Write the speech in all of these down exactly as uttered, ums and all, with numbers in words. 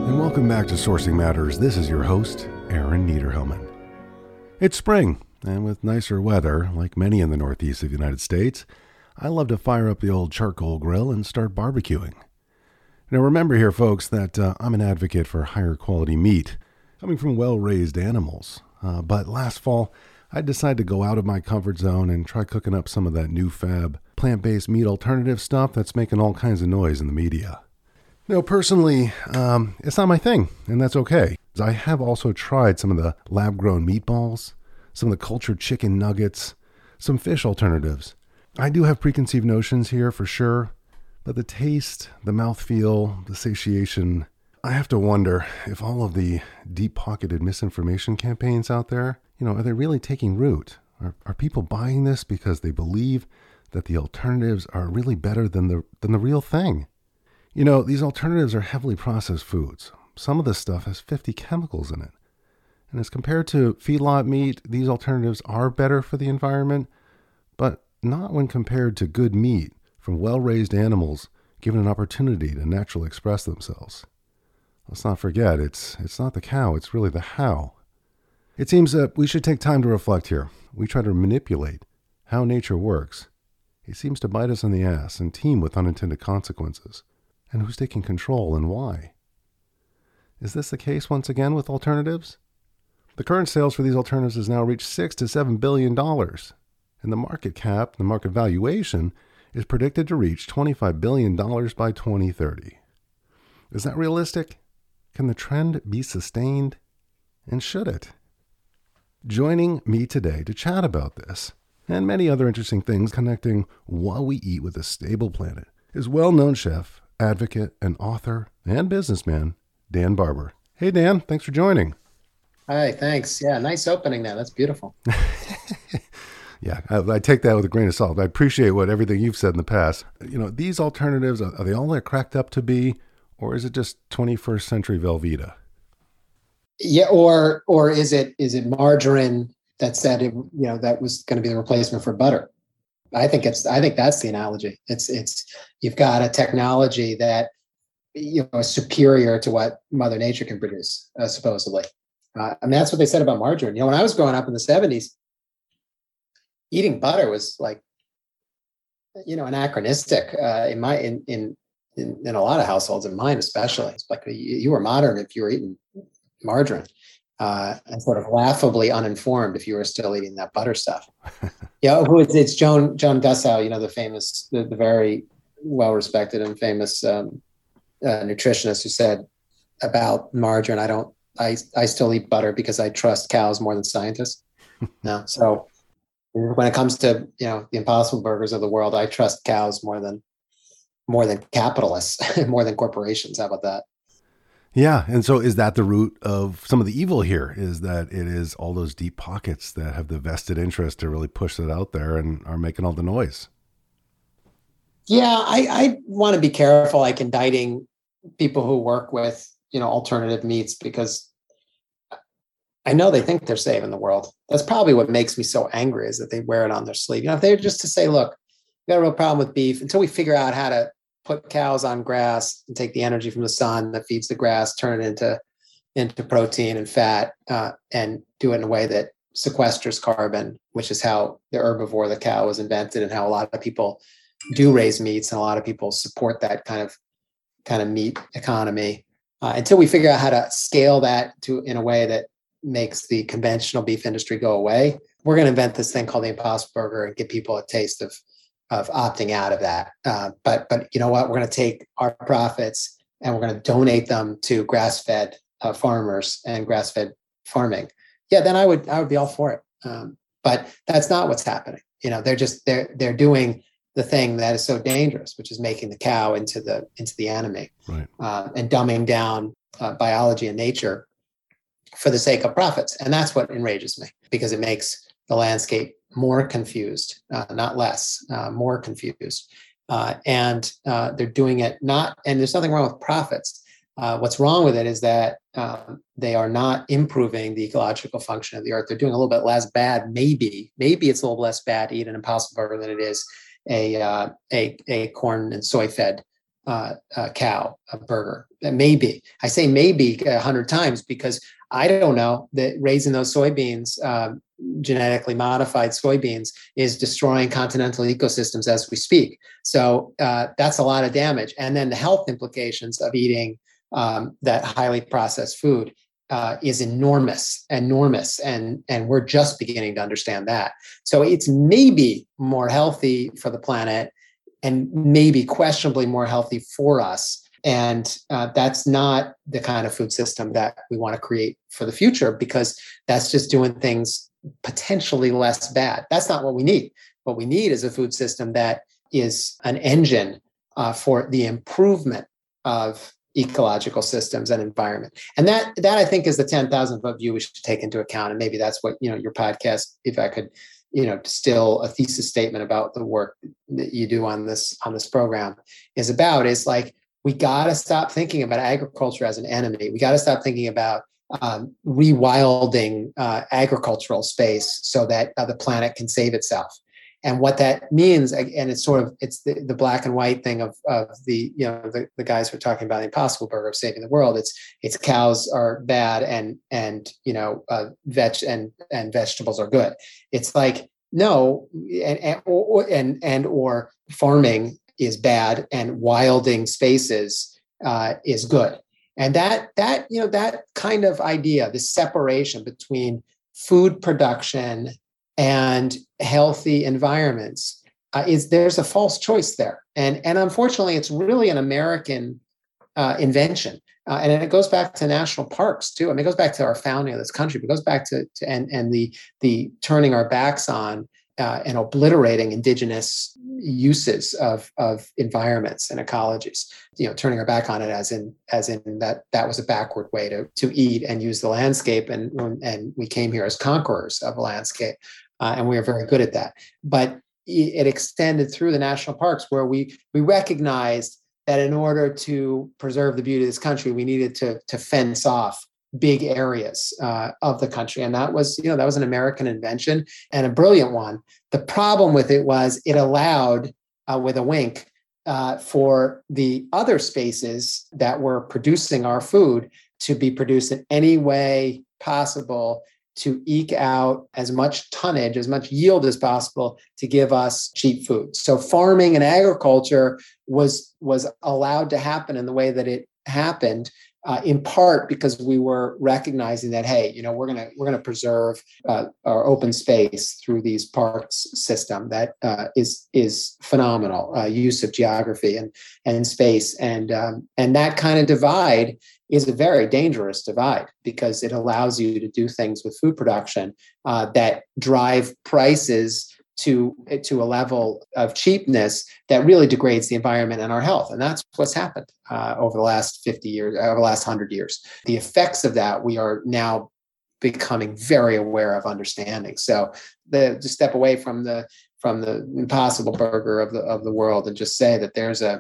And welcome back to Sourcing Matters. This is your host, Aaron Niederhellman. It's spring, and with nicer weather, like many in the northeast of the United States, I love to fire up the old charcoal grill and start barbecuing. Now remember here, folks, that uh, I'm an advocate for higher quality meat, coming from well-raised animals. Uh, but last fall, I decided to go out of my comfort zone and try cooking up some of that new fab plant-based meat alternative stuff that's making all kinds of noise in the media. Now, personally, um, it's not my thing, and that's okay. I have also tried some of the lab-grown meatballs, some of the cultured chicken nuggets, some fish alternatives. I do have preconceived notions here for sure, but the taste, the mouthfeel, the satiation, I have to wonder if all of the deep-pocketed misinformation campaigns out there, you know, are they really taking root? Are, are people buying this because they believe that the alternatives are really better than the than the real thing? You know, these alternatives are heavily processed foods. Some of this stuff has fifty chemicals in it. And as compared to feedlot meat, these alternatives are better for the environment, but not when compared to good meat from well-raised animals given an opportunity to naturally express themselves. Let's not forget, it's it's not the cow, it's really the how. It seems that we should take time to reflect here. We try to manipulate how nature works. It seems to bite us in the ass and teem with unintended consequences. And who's taking control and why? Is this the case once again with alternatives? The current sales for these alternatives has now reached six to seven billion dollars, and the market cap, the market valuation, is predicted to reach twenty-five billion dollars by twenty thirty. Is that realistic? Can the trend be sustained? And should it? Joining me today to chat about this and many other interesting things connecting what we eat with a stable planet is well-known chef, advocate, and author and businessman, Dan Barber. Hey, Dan, thanks for joining. Hi, thanks. Yeah, nice opening there. That's beautiful. Yeah, I, I take that with a grain of salt. I appreciate what everything you've said in the past. You know, these alternatives, are, are they all they're cracked up to be, or is it just twenty-first century Velveeta? Yeah, or or is it is it margarine that said it, you know, that was going to be the replacement for butter? I think it's I think that's the analogy. It's it's you've got a technology that, you know, is superior to what Mother Nature can produce, uh, supposedly. Uh, I mean, that's what they said about margarine. You know, when I was growing up in the seventies, eating butter was like, you know, anachronistic uh, in my in, in in in a lot of households, in mine especially. It's like you, you were modern if you were eating margarine, uh, and sort of laughably uninformed if you were still eating that butter stuff. Yeah, who is it's Joan Joan Gussow, you know, the famous, the, the very well respected and famous um, uh, nutritionist who said about margarine, I don't, I I still eat butter because I trust cows more than scientists. No, so when it comes to, you know, the Impossible Burgers of the world, I trust cows more than more than capitalists, more than corporations. How about that? Yeah, and so is that the root of some of the evil here, is that it is all those deep pockets that have the vested interest to really push it out there and are making all the noise? Yeah, I, I want to be careful, like indicting people who work with, you know, alternative meats, because I know they think they're saving the world. That's probably what makes me so angry, is that they wear it on their sleeve. You know, if they were just to say, look, we got a real problem with beef, until we figure out how to put cows on grass and take the energy from the sun that feeds the grass, turn it into, into protein and fat, uh, and do it in a way that sequesters carbon, which is how the herbivore, the cow, was invented, and how a lot of people do raise meats, and a lot of people support that kind of kind of meat economy. Uh, until we figure out how to scale that to in a way that makes the conventional beef industry go away, we're going to invent this thing called the Impossible Burger and give people a taste of of opting out of that. Uh, but but you know what? We're going to take our profits and we're going to donate them to grass-fed uh, farmers and grass-fed farming. Yeah, then I would I would be all for it. Um, but that's not what's happening. You know, they're just they're they're doing the thing that is so dangerous, which is making the cow into the into the enemy, right, uh, and dumbing down uh, biology and nature for the sake of profits. And that's what enrages me, because it makes the landscape more confused, uh, not less, uh, more confused. Uh, and uh, they're doing it not, and there's nothing wrong with profits. Uh, what's wrong with it is that um, they are not improving the ecological function of the earth. They're doing a little bit less bad. Maybe, maybe it's a little less bad to eat an Impossible Burger than it is a uh, a, a corn and soy fed uh, uh, cow a burger. Maybe. I say maybe a hundred times because I don't know that raising those soybeans, um, genetically modified soybeans, is destroying continental ecosystems as we speak. So uh, that's a lot of damage. And then the health implications of eating um, that highly processed food uh, is enormous, enormous. And, and we're just beginning to understand that. So it's maybe more healthy for the planet and maybe questionably more healthy for us. And uh, that's not the kind of food system that we want to create for the future, because that's just doing things potentially less bad. That's not what we need. What we need is a food system that is an engine uh, for the improvement of ecological systems and environment. And that, that I think is the ten thousand foot view we should take into account. And maybe that's what, you know, your podcast, if I could, you know, distill a thesis statement about the work that you do on this, on this program is about, is like, we got to stop thinking about agriculture as an enemy. We got to stop thinking about um, rewilding uh, agricultural space so that uh, the planet can save itself. And what that means, and it's sort of, it's the, the black and white thing of, of the, you know, the, the guys who are talking about the Impossible Burger of saving the world. It's, it's cows are bad and, and, you know, uh, veg and, and vegetables are good. It's like, no, and, and, or, and, and, or farming is bad and wilding spaces uh, is good. And that, that, you know, that kind of idea, this separation between food production and healthy environments uh, is, there's a false choice there. And, and unfortunately, it's really an American uh, invention. Uh, and it goes back to national parks too. I mean, it goes back to our founding of this country, but it goes back to, to and, and the, the turning our backs on Uh, and obliterating indigenous uses of, of environments and ecologies, you know, turning our back on it as in, as in that, that was a backward way to, to eat and use the landscape. And, and we came here as conquerors of a landscape. Uh, and we are very good at that. But it extended through the national parks, where we, we recognized that in order to preserve the beauty of this country, we needed to, to fence off big areas uh, of the country. And that was, you know, that was an American invention and a brilliant one. The problem with it was it allowed, uh, with a wink, uh, for the other spaces that were producing our food to be produced in any way possible to eke out as much tonnage, as much yield as possible to give us cheap food. So farming and agriculture was, was allowed to happen in the way that it happened, Uh, in part because we were recognizing that, hey, you know, we're gonna we're gonna preserve uh, our open space through these parks system that uh, is is phenomenal uh, use of geography and and space, and um, and that kind of divide is a very dangerous divide, because it allows you to do things with food production uh, that drive prices to to a level of cheapness that really degrades the environment and our health. And that's what's happened uh, over the last fifty years, over the last one hundred years. The effects of that we are now becoming very aware of understanding. So the, to step away from the from the Impossible Burger of the of the world and just say that there's a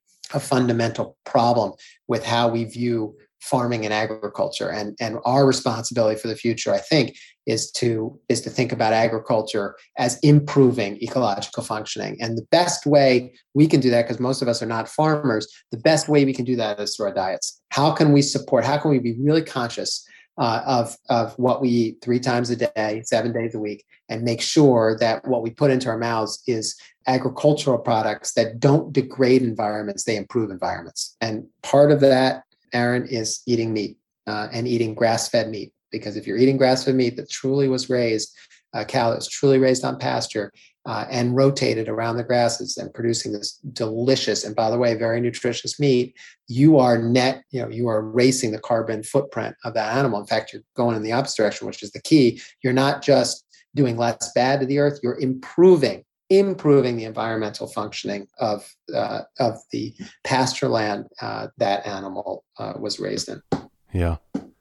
a fundamental problem with how we view farming and agriculture, and and our responsibility for the future, I think, is to is to think about agriculture as improving ecological functioning. And the best way we can do that, because most of us are not farmers, the best way we can do that is through our diets. How can we support, how can we be really conscious uh, of, of what we eat three times a day, seven days a week, and make sure that what we put into our mouths is agricultural products that don't degrade environments, they improve environments. And part of that, Aaron, is eating meat uh, and eating grass-fed meat. Because if you're eating grass-fed meat that truly was raised, a cow that was truly raised on pasture uh, and rotated around the grasses and producing this delicious, and by the way, very nutritious meat, you are net, you know, you are erasing the carbon footprint of that animal. In fact, you're going in the opposite direction, which is the key. You're not just doing less bad to the earth, you're improving improving the environmental functioning of uh, of the pasture land uh, that animal uh, was raised in. Yeah.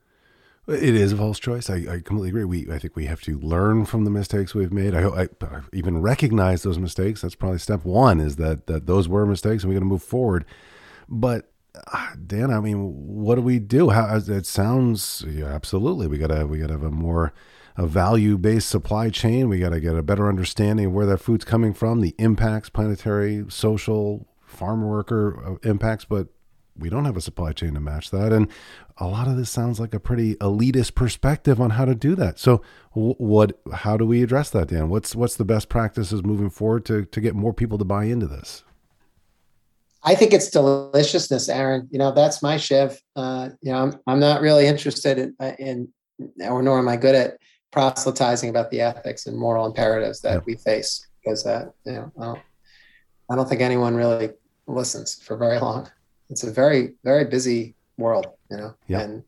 It is a false choice. I, I completely agree. We, I think we have to learn from the mistakes we've made. I, I, I even recognize those mistakes. That's probably step one, is that, that those were mistakes and we got to move forward. But uh, Dan, I mean, what do we do? How it sounds, yeah, absolutely. We gotta, we gotta have a more, a value-based supply chain. We gotta get a better understanding of where that food's coming from, the impacts, planetary, social, farm worker uh, impacts, but we don't have a supply chain to match that. And a lot of this sounds like a pretty elitist perspective on how to do that. So what, how do we address that, Dan? What's, what's the best practices moving forward to, to get more people to buy into this? I think it's deliciousness, Aaron. You know, that's my shiv. Uh, you know, I'm, I'm not really interested in, in, or nor am I good at proselytizing about the ethics and moral imperatives that yeah. we face, because uh, you know, I don't, I don't think anyone really listens for very long. It's a very, very busy world, you know, yeah. and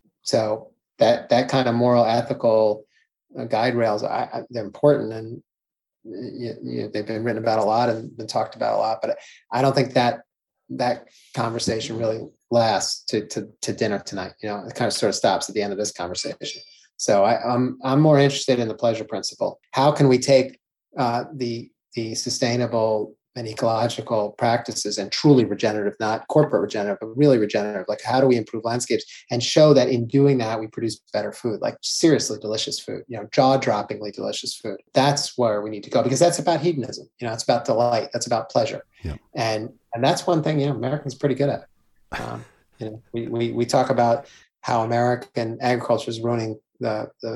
so that that kind of moral, ethical uh, guide rails, I, I, they're important, and you, you, they've been written about a lot and been talked about a lot. But I don't think that that conversation really lasts to to to dinner tonight. You know, it kind of sort of stops at the end of this conversation. So I, I'm I'm more interested in the pleasure principle. How can we take uh, the the sustainable and ecological practices and truly regenerative, not corporate regenerative, but really regenerative? Like, how do we improve landscapes and show that in doing that, we produce better food, like seriously delicious food, you know, jaw-droppingly delicious food. That's where we need to go, because that's about hedonism. You know, it's about delight. That's about pleasure. Yeah. And, and that's one thing, you know, Americans pretty good at. Um, you know, we, we, we talk about how American agriculture is ruining the, the,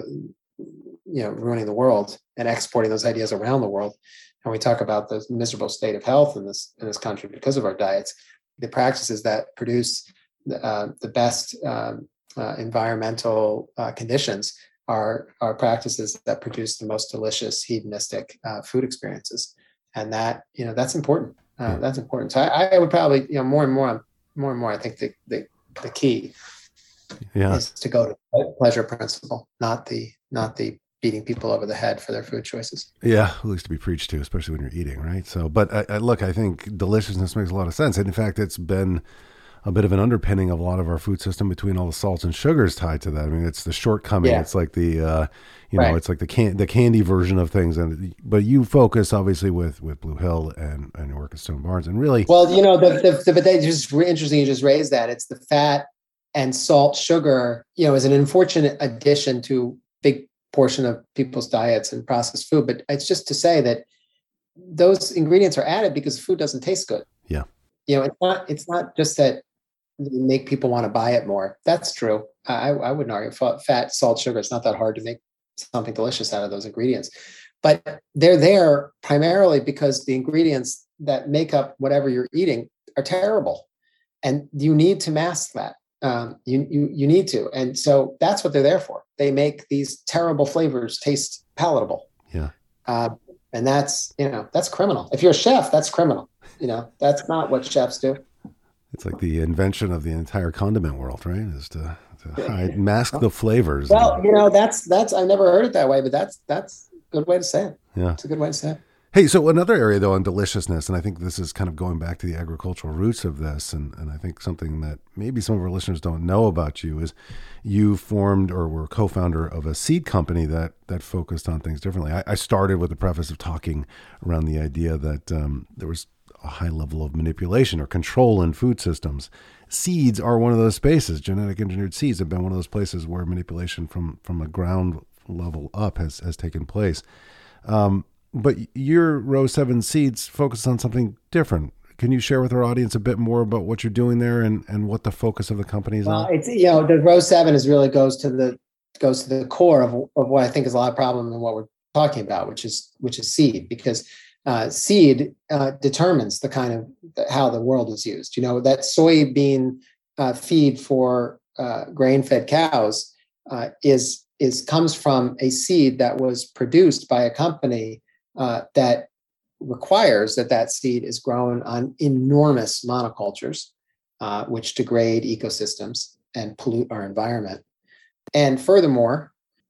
you know, ruining the world and exporting those ideas around the world. And we talk about the miserable state of health in this in this country because of our diets. The practices that produce uh, the best um, uh, environmental uh, conditions are are practices that produce the most delicious, hedonistic uh, food experiences, and that you know that's important. Uh, that's important. So I, I would probably you know more and more, more and more. I think the the, the key yeah. is to go to the pleasure principle, not the not the beating people over the head for their food choices. Yeah, at least to be preached to, especially when you're eating, right? So, but I, I, look, I think deliciousness makes a lot of sense. And in fact, it's been a bit of an underpinning of a lot of our food system between all the salts and sugars tied to that. I mean, it's the shortcoming. Yeah. It's like the, uh, you know, right. it's like the can the candy version of things. And but you focus obviously with with Blue Hill and and your work at Stone Barns, and really. Well, you know, the the, the but they just interesting. You just raised that. It's the fat and salt, sugar. You know, is an unfortunate addition to big portion of people's diets and processed food. But it's just to say that those ingredients are added because food doesn't taste good. Yeah. You know, it's not, it's not just that make people want to buy it more. That's true. I, I wouldn't argue fat, salt, sugar. It's not that hard to make something delicious out of those ingredients, but they're there primarily because the ingredients that make up whatever you're eating are terrible. And you need to mask that. Um, you, you, you need to. And so that's what they're there for. They make these terrible flavors taste palatable. Yeah. Uh, and that's, you know, that's criminal. If you're a chef, that's criminal. You know, that's not what chefs do. It's like the invention of the entire condiment world, right? Is to, to hide, mask the flavors. Well, and, you know, that's, that's, I never heard it that way, but that's, that's a good way to say it. Yeah. It's a good way to say it. Hey, so another area, though, on deliciousness, and I think this is kind of going back to the agricultural roots of this, and, and I think something that maybe some of our listeners don't know about you is you formed or were co-founder of a seed company that that focused on things differently. I, I started with the preface of talking around the idea that um, there was a high level of manipulation or control in food systems. Seeds are one of those spaces. Genetic engineered seeds have been one of those places where manipulation from, from a ground level up has, has taken place. Um, But your Row seven Seeds focus on something different. Can you share with our audience a bit more about what you're doing there and, and what the focus of the company is well, on? It's, you know, the Row seven is really goes to the goes to the core of, of what I think is a lot of problem in what we're talking about, which is which is seed, because uh, seed uh, determines the kind of how the world is used. You know, that soybean uh, feed for uh, grain-fed cows uh, is is comes from a seed that was produced by a company Uh, that requires that that seed is grown on enormous monocultures, uh, which degrade ecosystems and pollute our environment. And furthermore,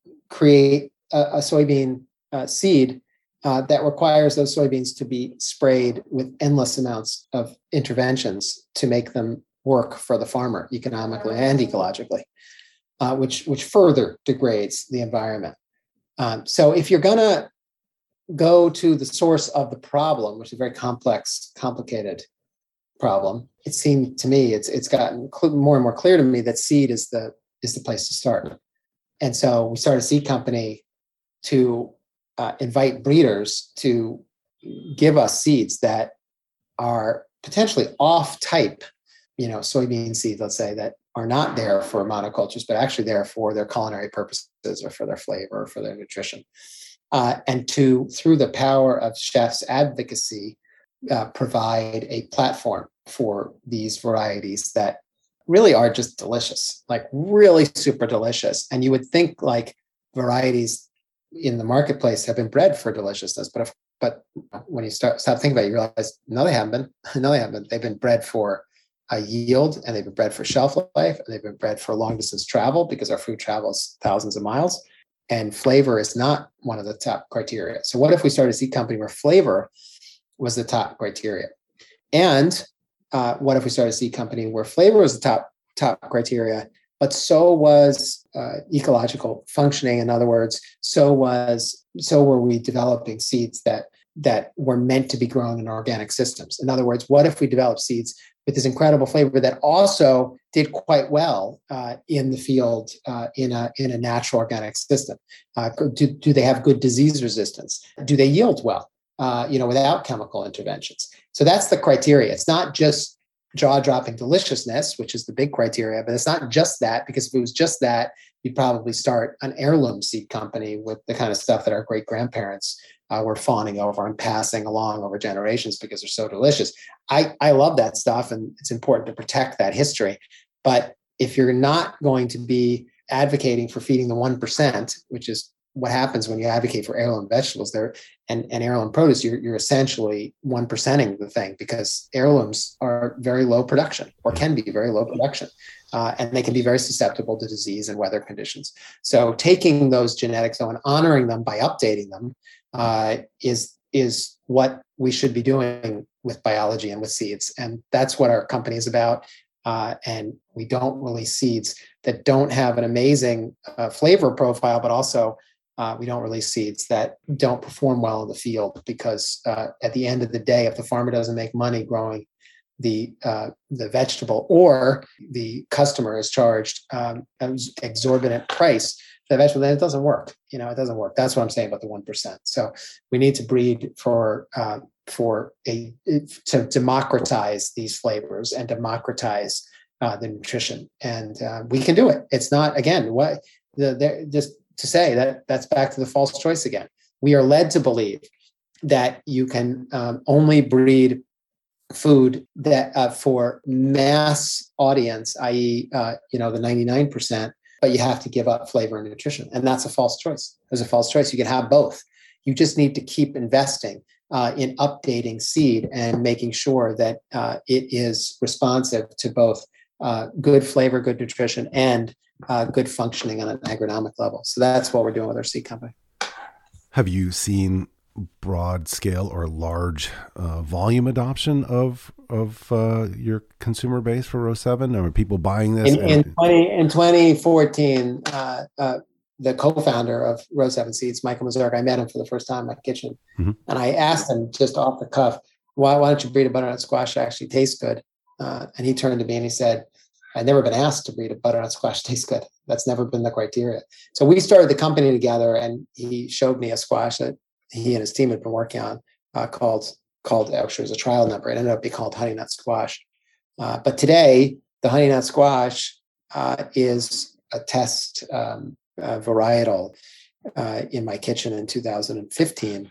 create a, a soybean uh, seed uh, that requires those soybeans to be sprayed with endless amounts of interventions to make them work for the farmer economically and ecologically, uh, which, which further degrades the environment. Um, so if you're going to go to the source of the problem, which is a very complex, complicated problem, it seemed to me it's it's gotten more and more clear to me that seed is the is the place to start. And so we started a seed company to uh, invite breeders to give us seeds that are potentially off type, you know, soybean seeds, let's say, that are not there for monocultures, but actually there for their culinary purposes or for their flavor or for their nutrition. Uh, and to, through the power of chefs' advocacy, uh, provide a platform for these varieties that really are just delicious, like really super delicious. And you would think like varieties in the marketplace have been bred for deliciousness, but if, but when you start stop thinking about it, you realize no, they haven't been. No, they haven't been. They've been bred for a yield, and they've been bred for shelf life, and they've been bred for long distance travel because our food travels thousands of miles, and flavor is not one of the top criteria. So what if we started a seed company where flavor was the top criteria? And uh, what if we started a seed company where flavor was the top top criteria, but so was uh, ecological functioning. In other words, so was so were we developing seeds that that were meant to be grown in organic systems. In other words, what if we developed seeds with this incredible flavor that also did quite well uh, in the field uh, in a in a natural organic system? Uh, do, do they have good disease resistance? Do they yield well? Uh, you know, without chemical interventions. So that's the criteria. It's not just jaw-dropping deliciousness, which is the big criteria, but it's not just that, because if it was just that, you'd probably start an heirloom seed company with the kind of stuff that our great-grandparents uh, were fawning over and passing along over generations because they're so delicious. I, I love that stuff, and it's important to protect that history. But if you're not going to be advocating for feeding the one percent, which is what happens when you advocate for heirloom vegetables there and, and heirloom produce, you're, you're essentially one percenting the thing, because heirlooms are very low production, or can be very low production. Uh, and they can be very susceptible to disease and weather conditions. So taking those genetics and honoring them by updating them uh, is, is what we should be doing with biology and with seeds. And that's what our company is about. Uh, and we don't release seeds that don't have an amazing uh, flavor profile, but also Uh, we don't release seeds that don't perform well in the field, because uh, at the end of the day, if the farmer doesn't make money growing the uh, the vegetable, or the customer is charged um, an exorbitant price for the vegetable, then it doesn't work. You know, it doesn't work. That's what I'm saying about the one percent. So we need to breed for uh, for a to democratize these flavors and democratize uh, the nutrition, and uh, we can do it. It's not, again, what the there just. to say that that's back to the false choice again. We are led to believe that you can um, only breed food that uh, for mass audience, that is, uh, you know, the ninety-nine percent, but you have to give up flavor and nutrition. And that's a false choice. There's a false choice. You can have both. You just need to keep investing uh, in updating seed and making sure that uh, it is responsive to both uh, good flavor, good nutrition, and Uh, good functioning on an agronomic level. So that's what we're doing with our seed company. Have you seen broad scale or large uh, volume adoption of of uh, your consumer base for Row seven? Are people buying this? In, in, twenty, in twenty fourteen, uh, uh, the co-founder of Row seven Seeds, Michael Mazurk, I met him for the first time in my kitchen. Mm-hmm. And I asked him just off the cuff, why, why don't you breed a butternut squash that actually tastes good? Uh, and he turned to me and he said, I've never been asked to breed a butternut squash taste good. That's never been the criteria. So we started the company together, and he showed me a squash that he and his team had been working on uh, called, called actually, it was a trial number. It ended up being called Honey Nut Squash. Uh, but today, the Honey Nut Squash uh, is a test um, uh, varietal uh, in my kitchen in two thousand fifteen.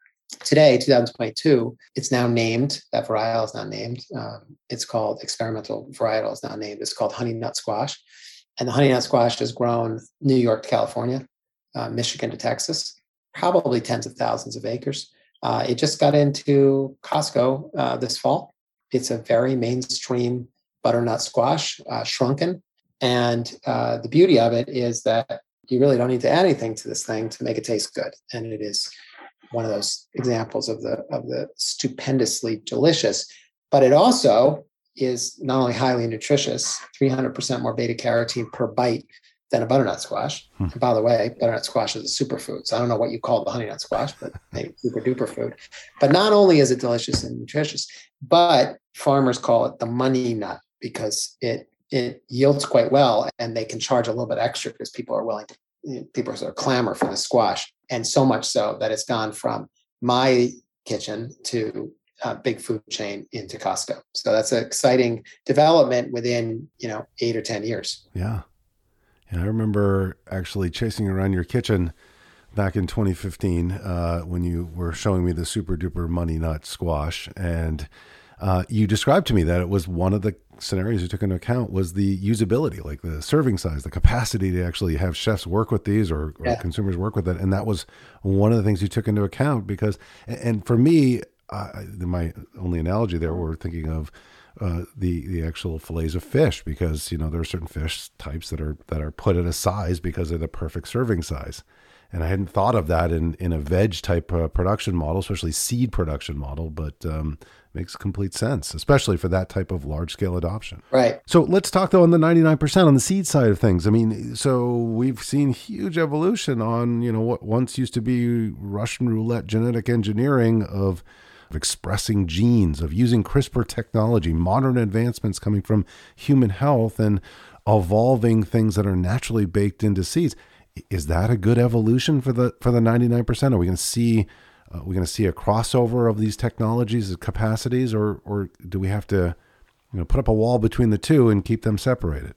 Today, two thousand twenty-two, it's now named, that varietal is now named. Um, it's called experimental varietal is now named. It's called Honey Nut Squash. And the Honey Nut Squash is grown New York to California, uh, Michigan to Texas, probably tens of thousands of acres. Uh, it just got into Costco uh, this fall. It's a very mainstream butternut squash, uh, shrunken. And uh, the beauty of it is that you really don't need to add anything to this thing to make it taste good. And it is one of those examples of the of the stupendously delicious, but it also is not only highly nutritious, three hundred percent more beta carotene per bite than a butternut squash. Hmm. And by the way, butternut squash is a superfood. So I don't know what you call the honey nut squash, but maybe super duper food. But not only is it delicious and nutritious, but farmers call it the money nut because it it yields quite well, and they can charge a little bit extra because people are willing to, you know, people are sort of clamor for the squash. And so much so that it's gone from my kitchen to uh, big food chain into Costco. So that's an exciting development within, you know, eight or ten years. Yeah. And I remember actually chasing around your kitchen back in twenty fifteen uh, when you were showing me the super duper money nut squash. And uh, you described to me that it was one of the scenarios you took into account was the usability, like the serving size, the capacity to actually have chefs work with these or, or yeah. consumers work with it. And that was one of the things you took into account because, and for me, uh, my only analogy there, we're thinking of uh, the the actual fillets of fish, because you know there are certain fish types that are that are put at a size because they're the perfect serving size. And I hadn't thought of that in, in a veg type uh, production model, especially seed production model, but um, makes complete sense, especially for that type of large scale adoption. Right. So let's talk though on the ninety-nine percent on the seed side of things. I mean, so we've seen huge evolution on, you know, what once used to be Russian roulette genetic engineering of, of expressing genes, of using CRISPR technology, modern advancements coming from human health and evolving things that are naturally baked into seeds. Is that a good evolution for the for the ninety-nine percent? Are we going to see uh, we're going to see a crossover of these technologies and capacities, or or do we have to, you know, put up a wall between the two and keep them separated?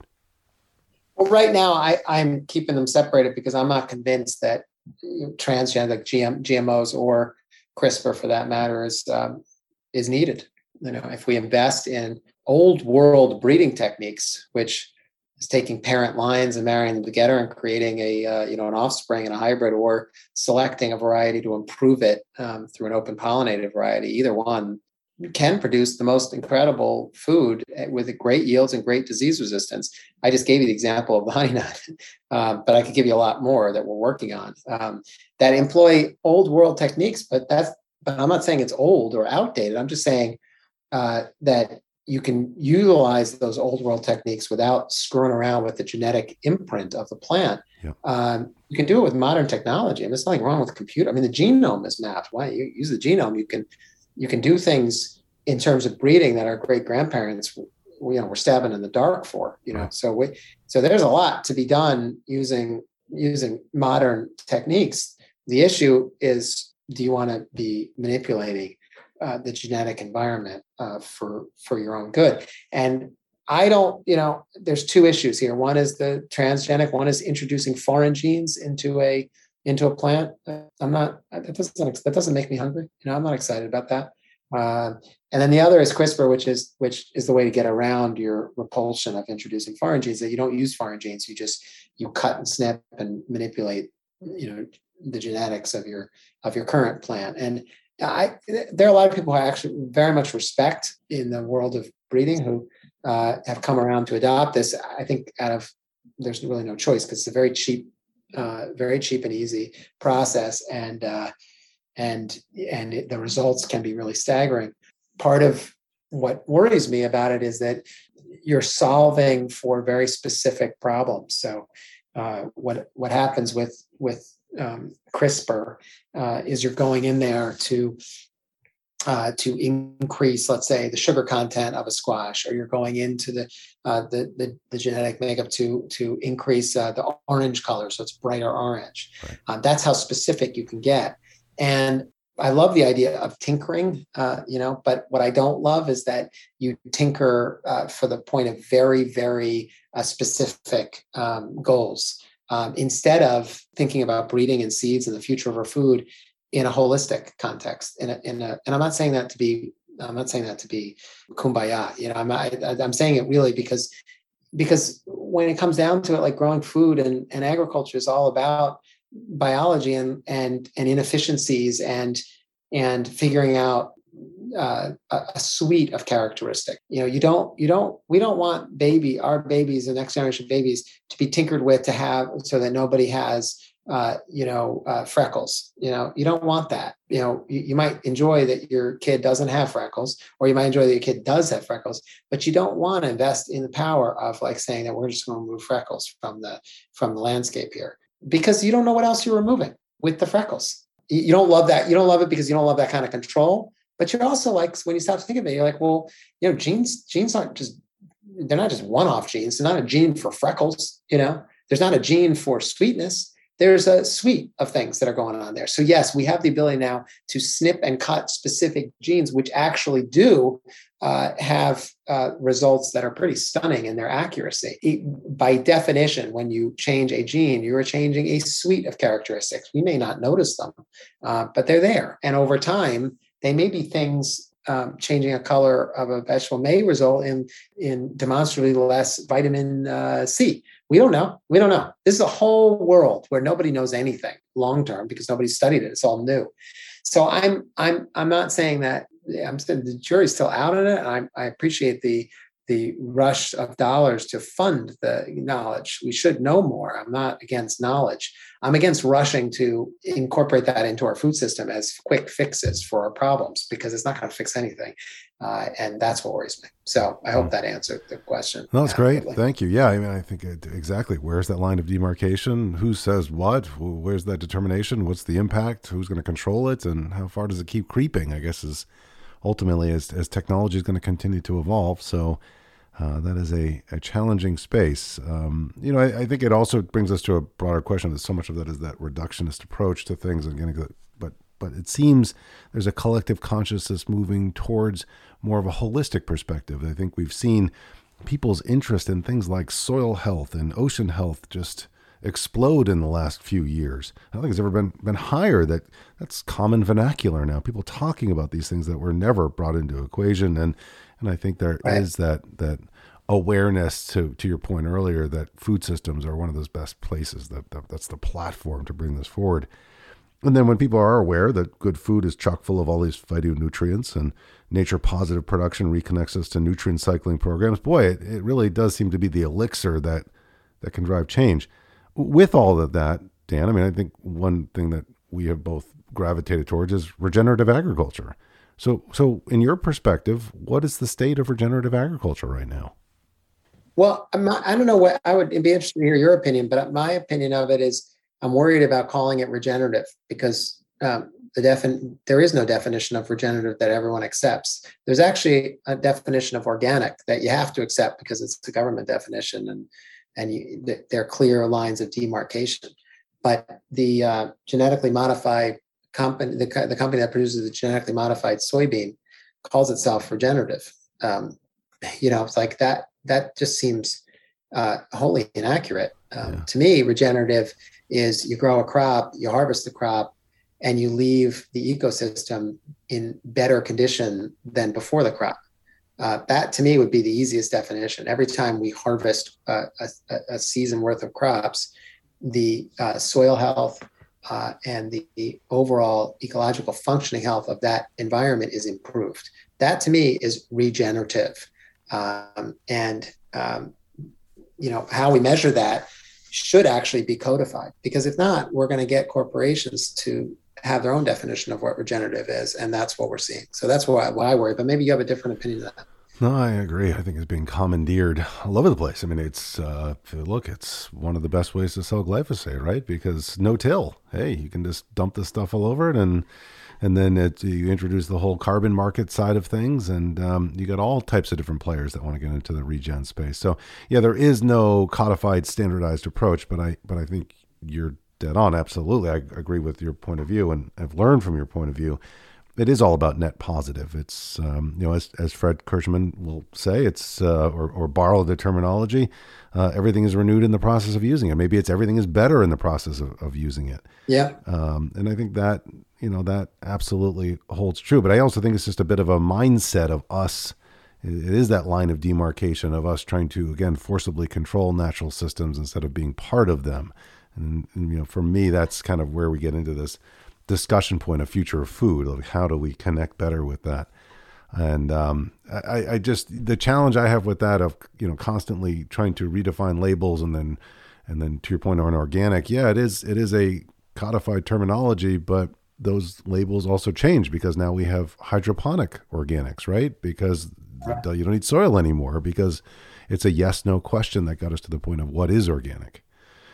Well, right now I, I'm keeping them separated because I'm not convinced that transgenic G M, G M Os or CRISPR, for that matter, is um, is needed. You know, if we invest in old world breeding techniques, which is taking parent lines and marrying them together and creating a uh, you know an offspring and a hybrid, or selecting a variety to improve it um, through an open pollinated variety, either one can produce the most incredible food with great yields and great disease resistance. I just gave you the example of the honey nut, uh, but I could give you a lot more that we're working on um, that employ old world techniques. But that's but I'm not saying it's old or outdated. I'm just saying uh, that you can utilize those old world techniques without screwing around with the genetic imprint of the plant. Yeah. Um, you can do it with modern technology. I mean, there's nothing wrong with the computer. I mean, the genome is mapped. Why you use the genome? You can you can do things in terms of breeding that our great grandparents, you know, were stabbing in the dark for. You know, Right. so we so there's a lot to be done using using modern techniques. The issue is, do you want to be manipulating Uh, the genetic environment uh, for for your own good? And I don't, you know, there's two issues here. One is the transgenic. One is introducing foreign genes into a into a plant. Uh, I'm not. That doesn't that doesn't make me hungry. You know, I'm not excited about that. Uh, and then the other is CRISPR, which is which is the way to get around your repulsion of introducing foreign genes. That you don't use foreign genes. You just you cut and snip and manipulate, you know, the genetics of your of your current plant. And I, there are a lot of people who I actually very much respect in the world of breeding who uh, have come around to adopt this. I think out of, there's really no choice because it's a very cheap, uh, very cheap and easy process, and uh, and and it, the results can be really staggering. Part of what worries me about it is that you're solving for very specific problems. So uh, what what happens with with Um, CRISPR uh, is you're going in there to uh, to increase, let's say, the sugar content of a squash, or you're going into the uh, the, the the genetic makeup to to increase uh, the orange color, so it's brighter orange. Right. Uh, that's how specific you can get. And I love the idea of tinkering, uh, you know, but what I don't love is that you tinker uh, for the point of very, very uh, specific um, goals. Um, instead of thinking about breeding and seeds and the future of our food in a holistic context. In a, in a, and I'm not saying that to be, I'm not saying that to be kumbaya. You know, I'm I, I'm saying it really because because when it comes down to it, like growing food and, and agriculture is all about biology and and and inefficiencies and and figuring out uh, a, a suite of characteristics. You know, you don't, you don't, we don't want baby, our babies, the next generation babies, to be tinkered with to have so that nobody has, uh, you know, uh, freckles. You know, you don't want that. You know, you, you might enjoy that your kid doesn't have freckles, or you might enjoy that your kid does have freckles, but you don't want to invest in the power of like saying that we're just going to remove freckles from the from the landscape here, because you don't know what else you're removing with the freckles. You, you don't love that. You don't love it because you don't love that kind of control. But you're also like, when you stop to think of it, you're like, well, you know, genes, genes aren't just, they're not just one-off genes. They're not a gene for freckles, you know, there's not a gene for sweetness. there's a suite of things that are going on there. So yes, we have the ability now to snip and cut specific genes, which actually do uh, have uh, results that are pretty stunning in their accuracy. It, by definition, when you change a gene, you are changing a suite of characteristics. We may not notice them, uh, but they're there. And over time, they may be things. Um, changing a color of a vegetable may result in in demonstrably less vitamin uh, C. We don't know. We don't know. This is a whole world where nobody knows anything long term because nobody's studied it. It's all new. So I'm I'm I'm not saying that. I'm saying the jury's still out on it. I, I appreciate the the rush of dollars to fund the knowledge. We should know more. I'm not against knowledge. I'm against rushing to incorporate that into our food system as quick fixes for our problems, because it's not going to fix anything. Uh, and that's what worries me. So I hope that answered the question. No, that's great. Thank you. Yeah, I mean, I think it, exactly. Where's that line of demarcation? Who says what? Where's that determination? What's the impact? Who's going to control it? And how far does it keep creeping, I guess, is ultimately as, as technology is going to continue to evolve. So uh, that is a, a challenging space. Um, you know, I, I think it also brings us to a broader question that so much of that is that reductionist approach to things. And getting, but but it seems there's a collective consciousness moving towards more of a holistic perspective. I think we've seen people's interest in things like soil health and ocean health just explode in the last few years. I don't think it's ever been been higher. That that's common vernacular now. People talking about these things that were never brought into equation, and and I think there right. is that that awareness to to your point earlier that food systems are one of those best places. That, that that's the platform to bring this forward. And then when people are aware that good food is chock full of all these phytonutrients and nature positive production reconnects us to nutrient cycling programs, boy, it, it really does seem to be the elixir that that can drive change. With all of that, Dan, I mean, I think one thing that we have both gravitated towards is regenerative agriculture. So, so in your perspective, what is the state of regenerative agriculture right now? Well, I'm not, I don't know what I would be interested to hear your opinion, but my opinion of it is I'm worried about calling it regenerative because um, the defin- there is no definition of regenerative that everyone accepts. There's actually a definition of organic that you have to accept because it's the government definition, and and you, there are clear lines of demarcation. But the uh, genetically modified company, the, the company that produces the genetically modified soybean, calls itself regenerative. Um, you know, it's like that. That just seems uh, wholly inaccurate. Um, yeah. To me, regenerative is you grow a crop, you harvest the crop, and you leave the ecosystem in better condition than before the crop. Uh, that to me would be the easiest definition. Every time we harvest uh, a, a season worth of crops, the uh, soil health uh, and the, the overall ecological functioning health of that environment is improved. That to me is regenerative. Um, and, um, you know, how we measure that should actually be codified, because if not, we're going to get corporations to have their own definition of what regenerative is. And that's what we're seeing. So that's why, why I worry, but maybe you have a different opinion of that. No, I agree. I think it's being commandeered all over the place. I mean, it's, uh, look, it's one of the best ways to sell glyphosate, right? Because no till, hey, you can just dump this stuff all over it, and and then it, you introduce the whole carbon market side of things, and um, you got all types of different players that want to get into the regen space. So yeah, there is no codified, standardized approach, but I but I think you're dead on. Absolutely, I agree with your point of view, and I've learned from your point of view. It is all about net positive. It's, um, you know, as, as Fred Kirschman will say, it's, uh, or, or borrow the terminology, uh, everything is renewed in the process of using it. Maybe it's everything is better in the process of, of using it. Yeah. Um, and I think that, you know, that absolutely holds true. But I also think it's just a bit of a mindset of us. It is that line of demarcation of us trying to, again, forcibly control natural systems instead of being part of them. And, and you know, for me, that's kind of where we get into this discussion point of future of food. Like, how do we connect better with that? And um, I, I just, the challenge I have with that of, you know, constantly trying to redefine labels, and then, and then to your point on organic, yeah, it is, it is a codified terminology, but those labels also change because now we have hydroponic organics, right? Because you don't need soil anymore, because it's a yes, no question that got us to the point of what is organic.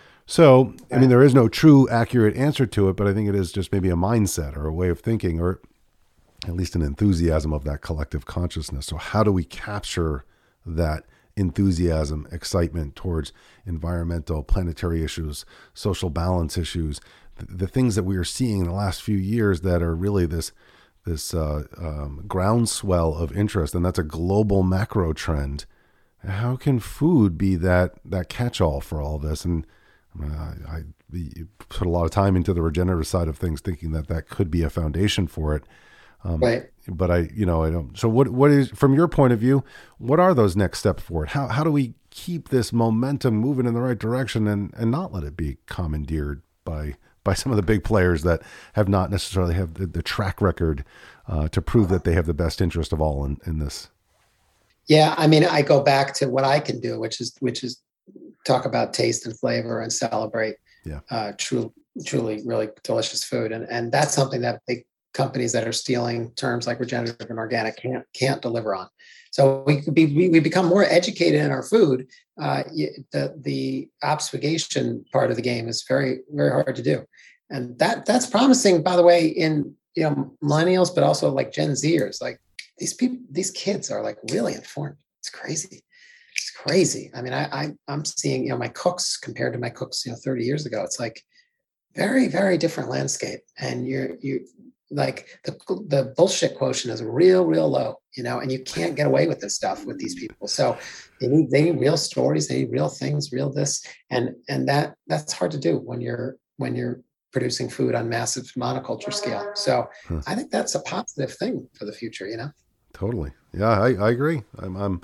So, I mean, there is no true accurate answer to it, but I think it is just maybe a mindset or a way of thinking, or at least an enthusiasm of that collective consciousness. So how do we capture that enthusiasm, excitement towards environmental, planetary issues, social balance issues, the, the things that we are seeing in the last few years that are really this this uh, um, groundswell of interest, and that's a global macro trend. How can food be that that catch-all for all this? And uh, I, I put a lot of time into the regenerative side of things, thinking that that could be a foundation for it. Um, right. But I, you know, I don't. So what? What is, from your point of view, what are those next steps for it? How how do we keep this momentum moving in the right direction and and not let it be commandeered by by some of the big players that have not necessarily have the, the track record uh, to prove that they have the best interest of all in, in this? Yeah, I mean, I go back to what I can do, which is which is talk about taste and flavor and celebrate yeah. uh, true, truly, really delicious food, and and that's something that big companies that are stealing terms like regenerative and organic can't can't deliver on. So we could be we, we become more educated in our food. Uh, the the obfuscation part of the game is very very hard to do, and that that's promising, by the way, in you know millennials, but also like Gen Zers. Like these people, these kids are like really informed. It's crazy. It's crazy. I mean, I, I I'm seeing you know my cooks compared to my cooks you know thirty years ago. It's like very very different landscape, and you're you. Like the the bullshit quotient is real, real low, you know, and you can't get away with this stuff with these people. So they need they need real stories, they need real things, real this, and and that that's hard to do when you're when you're producing food on massive monoculture scale. So huh. I think that's a positive thing for the future, you know. Totally, yeah, I, I agree. I'm I'm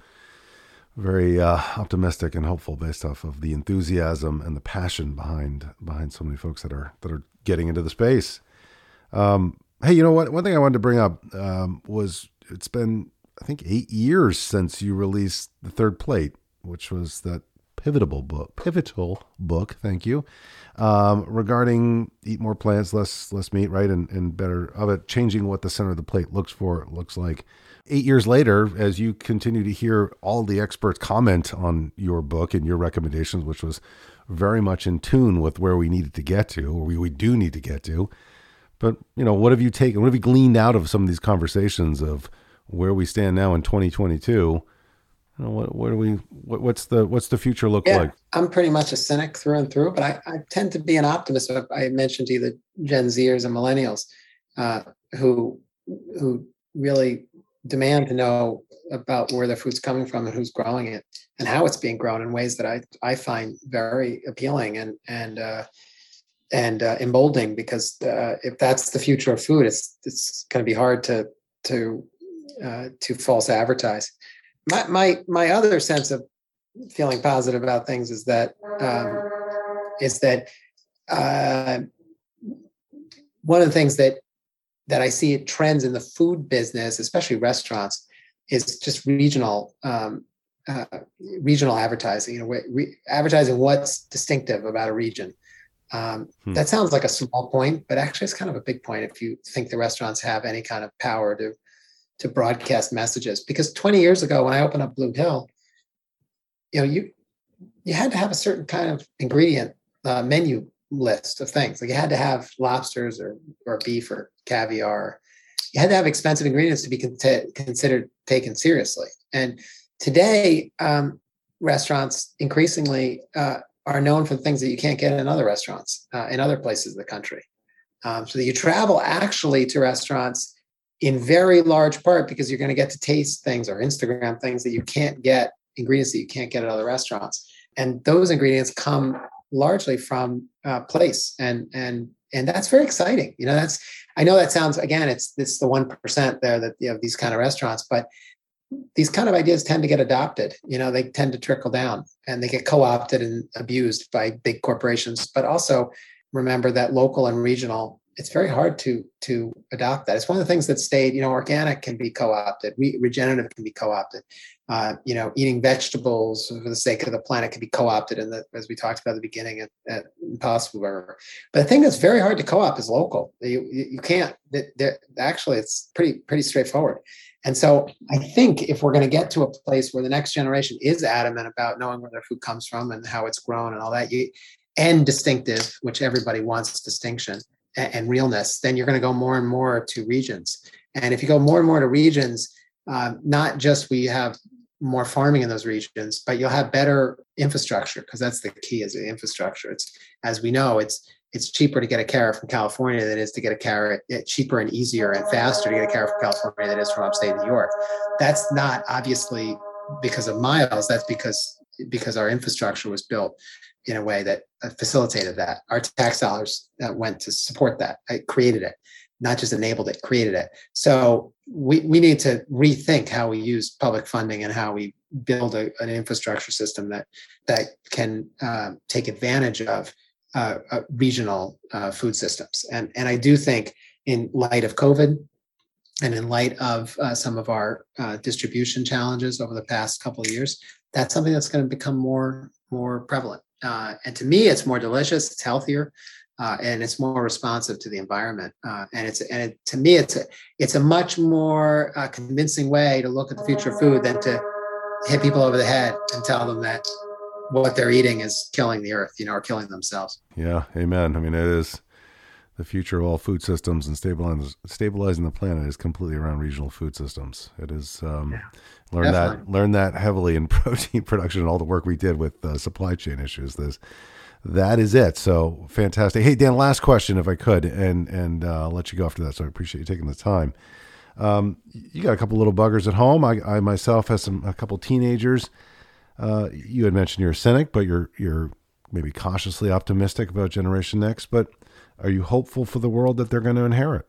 very uh, optimistic and hopeful based off of the enthusiasm and the passion behind behind so many folks that are that are getting into the space. Um, Hey, you know what? One thing I wanted to bring up um, was it's been, I think, eight years since you released The Third Plate, which was that pivotal book, pivotal book, thank you, um, regarding eat more plants, less less meat, right, and, and better of it, changing what the center of the plate looks for, looks like. Eight years later, as you continue to hear all the experts comment on your book and your recommendations, which was very much in tune with where we needed to get to, or we, we do need to get to. But, you know, what have you taken, what have you gleaned out of some of these conversations of where we stand now in twenty twenty-two? You know, what, what do we, what, what's the, what's the future look yeah, like? I'm pretty much a cynic through and through, but I, I tend to be an optimist. I mentioned to you the Gen Zers and millennials uh, who, who really demand to know about where their food's coming from and who's growing it and how it's being grown in ways that I, I find very appealing and, and, uh, and uh, emboldening, because uh, if that's the future of food, it's it's going to be hard to to uh, to false advertise. My my my other sense of feeling positive about things is that um, is that uh, one of the things that that I see trends in the food business, especially restaurants, is just regional um, uh, regional advertising. You know, re- advertising what's distinctive about a region. Um, hmm. That sounds like a small point, but actually it's kind of a big point if you think the restaurants have any kind of power to to broadcast messages. Because twenty years ago, when I opened up Blue Hill, you know, you you had to have a certain kind of ingredient uh, menu list of things. Like you had to have lobsters or or beef or caviar. You had to have expensive ingredients to be con- considered taken seriously. And today, um, restaurants increasingly uh, are known for things that you can't get in other restaurants uh, in other places of the country. Um, so that you travel actually to restaurants in very large part because you're going to get to taste things or Instagram things that you can't get, ingredients that you can't get at other restaurants. And those ingredients come largely from uh, place. And, and, and that's very exciting. You know, that's, I know that sounds, again, it's, it's the one percent there that you have these kind of restaurants, but these kind of ideas tend to get adopted. You know, they tend to trickle down and they get co-opted and abused by big corporations. But also remember that local and regional, it's very hard to to adopt that. It's one of the things that stayed, you know, organic can be co-opted, re- regenerative can be co-opted. Uh, you know, eating vegetables for the sake of the planet can be co-opted, in the, as we talked about at the beginning at, at Impossible Burger. But the thing that's very hard to co-opt is local. You you can't. Actually, it's pretty pretty straightforward. And so I think if we're going to get to a place where the next generation is adamant about knowing where their food comes from and how it's grown and all that, you, and distinctive, which everybody wants distinction and, and realness, then you're going to go more and more to regions. And if you go more and more to regions, um, not just we have more farming in those regions, but you'll have better infrastructure, because that's the key, is the infrastructure. It's, as we know, it's it's cheaper to get a carrot from California than it is to get a carrot, it's cheaper and easier and faster to get a carrot from California than it is from upstate New York. That's not obviously because of miles, that's because because our infrastructure was built in a way that facilitated that. Our tax dollars that went to support that, it created it, not just enabled it, created it. So we, we need to rethink how we use public funding and how we build a, an infrastructure system that that can uh, take advantage of uh, uh, regional uh, food systems. And, and I do think, in light of COVID and in light of uh, some of our uh, distribution challenges over the past couple of years, that's something that's going to become more, more prevalent. Uh, and to me, it's more delicious, it's healthier, uh, and it's more responsive to the environment. Uh, and it's and it, to me, it's a it's a much more uh, convincing way to look at the future of food than to hit people over the head and tell them that what they're eating is killing the earth, you know, or killing themselves. Yeah, amen. I mean, it is the future of all food systems, and stabilizing stabilizing the planet is completely around regional food systems. It is. Um, yeah. Learn Definitely. that, learn that heavily in protein production and all the work we did with uh, supply chain issues. This, that is it. So fantastic. Hey, Dan, last question, if I could, and, and uh, I'll let you go after that. So I appreciate you taking the time. Um, you got a couple little buggers at home. I, I myself have some, a couple teenagers. Uh, you had mentioned you're a cynic, but you're, you're maybe cautiously optimistic about Generation Next, but are you hopeful for the world that they're going to inherit?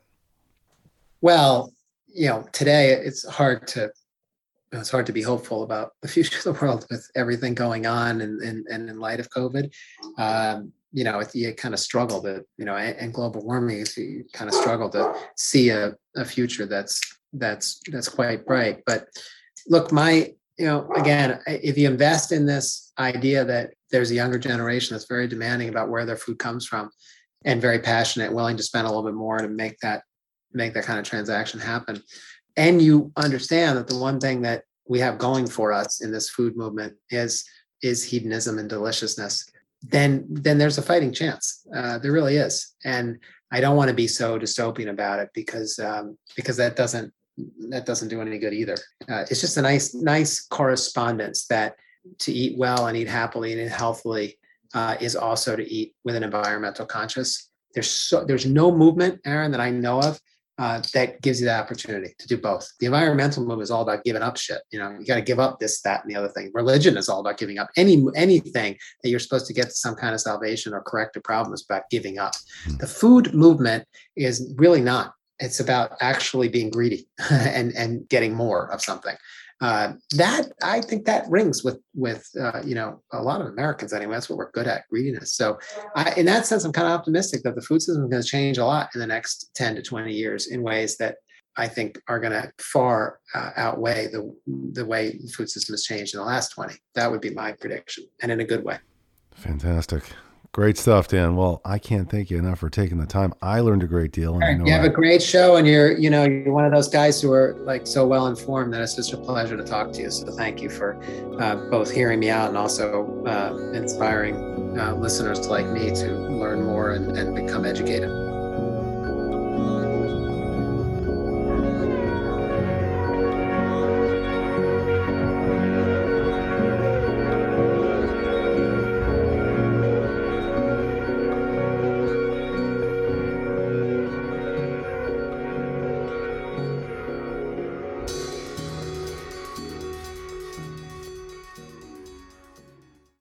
Well, you know, today it's hard to, it's hard to be hopeful about the future of the world with everything going on, and, and, and in light of COVID. Um, you know, you kind of struggle to, you know, and, and global warming, you kind of struggle to see a, a future that's, that's, that's quite bright. But look, my, you know, again, if you invest in this idea that there's a younger generation that's very demanding about where their food comes from and very passionate, willing to spend a little bit more to make that, make that kind of transaction happen, and you understand that the one thing that we have going for us in this food movement is is hedonism and deliciousness, then then there's a fighting chance. Uh, there really is. And I don't want to be so dystopian about it, because um, because that doesn't that doesn't do any good either. Uh, it's just a nice nice correspondence that to eat well and eat happily and eat healthily uh, is also to eat with an environmental conscious. There's so there's no movement, Aaron, that I know of Uh, that gives you the opportunity to do both. The environmental movement is all about giving up shit. You know, you got to give up this, that, and the other thing. Religion is all about giving up. Any anything that you're supposed to get to some kind of salvation or correct a problem is about giving up. Mm. The food movement is really not. It's about actually being greedy and and getting more of something. Uh, that I think that rings with with uh, you know, a lot of Americans anyway. That's what we're good at, greediness. So, I, in that sense, I'm kind of optimistic that the food system is going to change a lot in the next ten to twenty years in ways that I think are going to far uh, outweigh the the way the food system has changed in the last twenty. That would be my prediction, and in a good way. Fantastic. Great stuff, Dan. Well, I can't thank you enough for taking the time. I learned a great deal. And right. I know you have I... a great show, and you're, you know, you're one of those guys who are like so well informed that it's just a pleasure to talk to you. So thank you for uh, both hearing me out and also uh, inspiring uh, listeners like me to learn more and, and become educated.